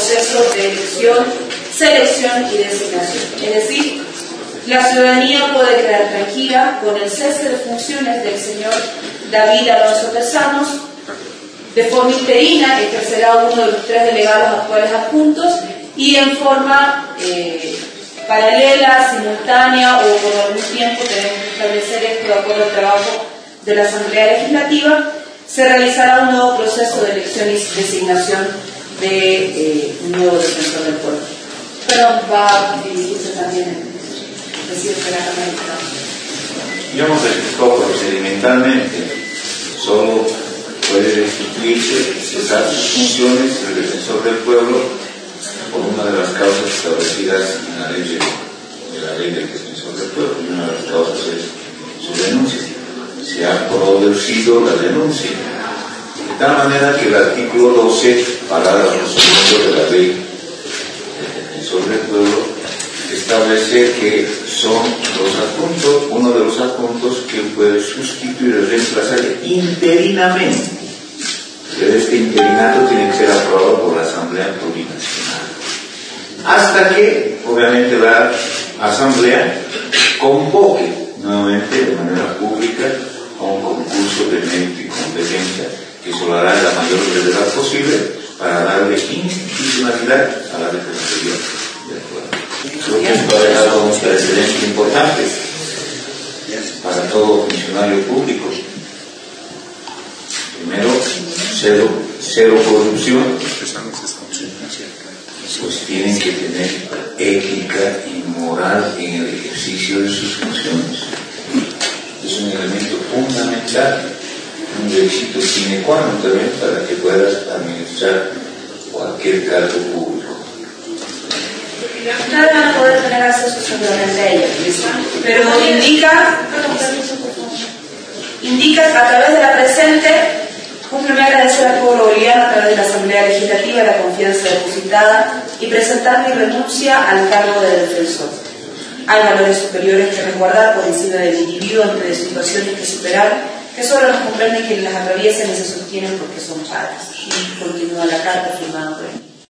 proceso de elección, selección y designación. Es decir, la ciudadanía puede quedar tranquila con el cese de funciones del señor David Alonso Tezanos. De forma interina ejercerá uno de los 3 delegados actuales adjuntos y en forma paralela, simultánea o por algún tiempo, tenemos que establecer esto de acuerdo al trabajo de la Asamblea Legislativa, se realizará un nuevo proceso de elección y designación de un nuevo defensor del pueblo. Perdón, va a dirigirse también el presidente de la Cámara de Diputados. Ya hemos explicado procedimentalmente, solo puede destituirse, cesar sus funciones el defensor del pueblo por una de las causas establecidas en la ley del defensor del pueblo, y una de las causas es su denuncia. Se ha producido la denuncia, de tal manera que el artículo 12, parágrafo segundo de la ley del defensor del pueblo, establece que son los adjuntos, uno de los adjuntos que puede sustituir o reemplazar interinamente. Pero este interinato tiene que ser aprobado por la Asamblea Plurinacional. Hasta que, obviamente, la Asamblea convoque nuevamente de manera pública a un concurso de mérito y competencia que se lo hará en la mayor brevedad posible para darle institucionalidad a la Defensoría del Pueblo. Creo que esto ha dejado un precedente importante para todo funcionario público. Primero, cero corrupción, pues tienen que tener ética y moral en el ejercicio de sus funciones. Es un elemento fundamental, un requisito sine qua non también para que puedas administrar cualquier cargo público. Ustedes van a poder tener acceso seguramente a ella, pero indica a través de la presente. Cúmpleme agradecer al pueblo boliviano a través de la Asamblea Legislativa la confianza depositada y presentar mi renuncia al cargo de defensor. Hay valores superiores que resguardar por encima del individuo ante situaciones que superar, que solo nos comprenden quienes las atraviesan y se sostienen porque son padres. Y continúa la carta firmada por él.